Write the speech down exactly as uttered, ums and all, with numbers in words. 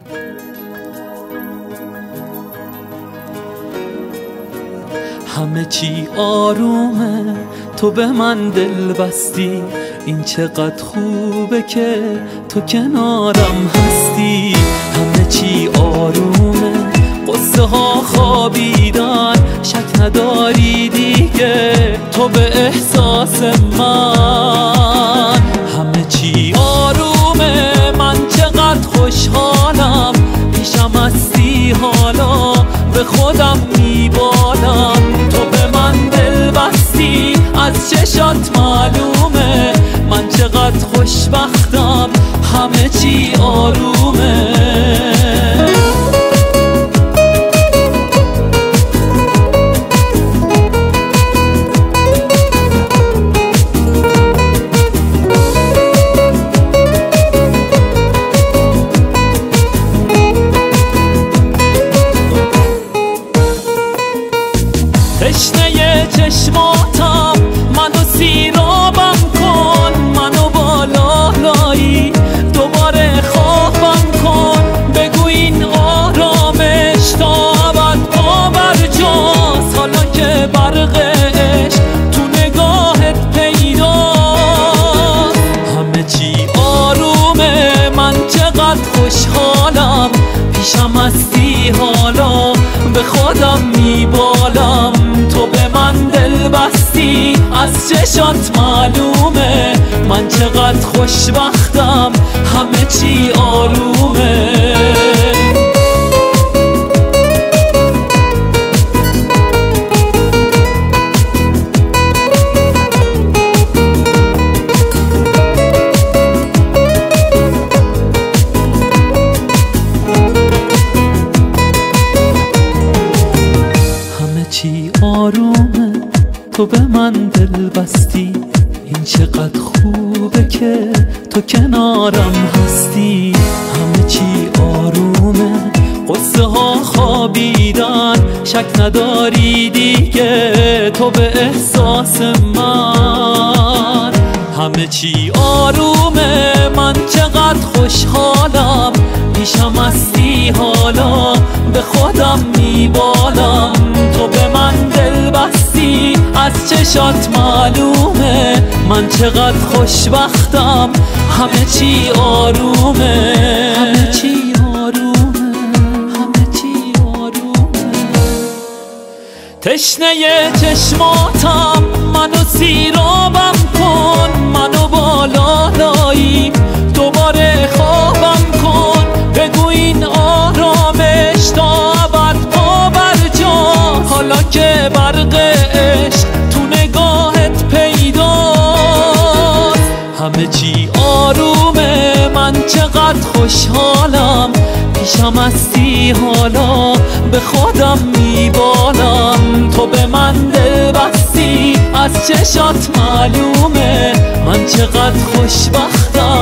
همه چی آرومه، تو به من دل بستی، این چقدر خوبه که تو کنارم هستی. همه چی آرومه، قصه ها خوابیدن، شک نداری دیگه تو به احساس من. همه چی آرومه، من چقدر خوشحالم، پیشم هستی حالا به خودم میبالم. تو به من دل بستی، از چشات معلومه من چقدر خوشبختم، همه چی آرومه. تشنه چشماتم، منو سیرابم کن، منو بالا لایی دوباره خوابم کن. بگو این آرامش تا ابد باور جاست، حالا که برقش تو نگاهت پیداست. همه چی آرومه، من چقدر خوشحالم، پیشم هستی حالا به خودم میبالم. تو به من دل بستی، از چشات معلومه من چقدر خوشبختم، همه چی آرومه. چی آرومه، تو به من دل بستی، این چقدر خوبه که تو کنارم هستی. همه چی آرومه، قصه ها خوابیدن، شک نداری دیگه تو به احساس من. همه چی آرومه، من چقدر خوشحالم، پیشم هستی حالا به خودم میبالم. تو به من دل بستی، از چشات معلومه من چقدر خوشبختم، همه چی آرومه. همه چی آرومه، همه چی آرومه. تشنه چشماتم، منو سیرابم کن، منو بالا لایی دوباره خوابم کن. بگو این آرامش تا ابد باور جاست، حالا که برقش تو نگاهت پیداست. همه چی آرومه، من چقدر خوشحالم، پیشم هستی حالا به خودم میبالم. تو به من دل بستی، از چشات معلومه من چقدر خوشبختم،